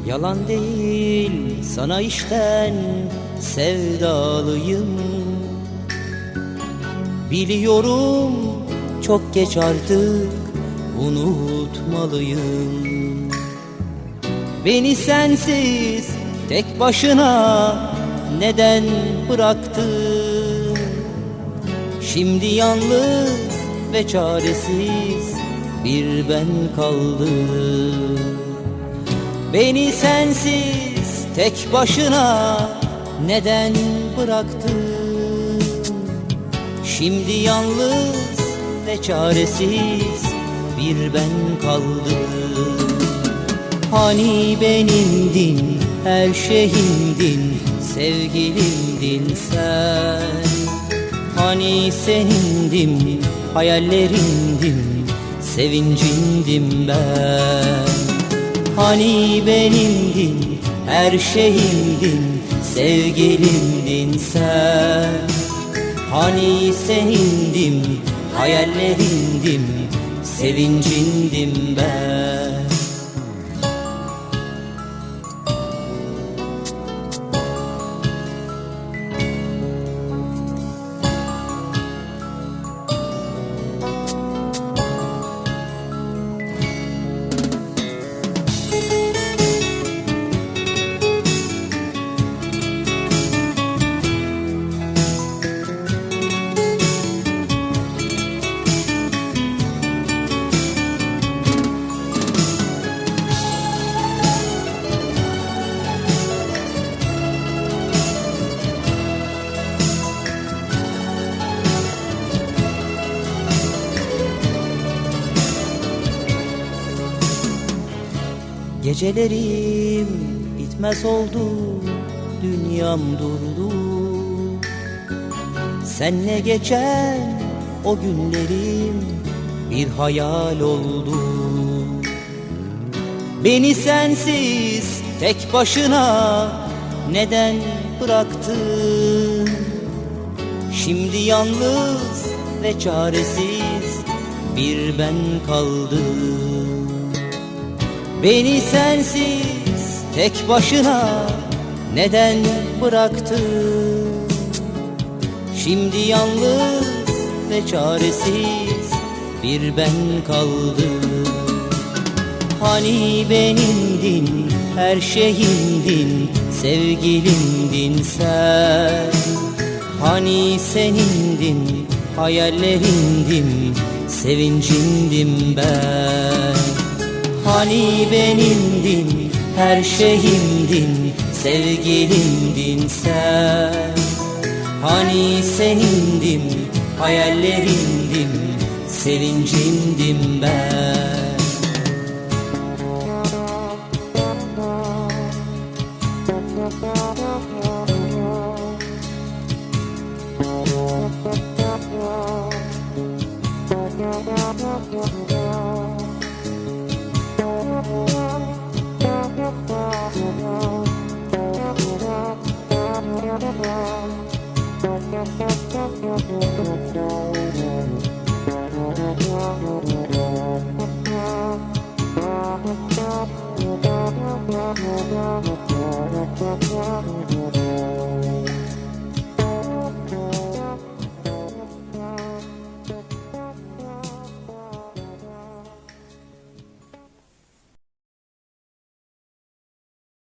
Yalan değil, sana işten sevdalıyım. Biliyorum çok geç artık unutmalıyım. Beni sensiz tek başına neden bıraktın? Şimdi yalnız ve çaresiz bir ben kaldım. Beni sensiz tek başına neden bıraktın? Şimdi yalnız ve çaresiz bir ben kaldım. Hani benimdin, her şeyimdin, sevgilimdin sen. Hani senindim, hayallerindim, sevincindim ben. Hani benimdin, her şeyimdin, sevgilimdin sen. Hani senindim, hayallerindim, sevincindim ben. Gecelerim bitmez oldu, dünyam durdu. Seninle geçen o günlerim bir hayal oldu. Beni sensiz tek başına neden bıraktın? Şimdi yalnız ve çaresiz bir ben kaldım. Beni sensiz tek başına neden bıraktın? Şimdi yalnız ve çaresiz bir ben kaldım. Hani benimdin, her şeyimdin, sevgilimdin sen. Hani senindin, hayallerindim, sevincindim ben. Hani benimdin, her şeyimdin, sevgilimdin sen. Hani senindim, hayallerindim, sevincindim ben.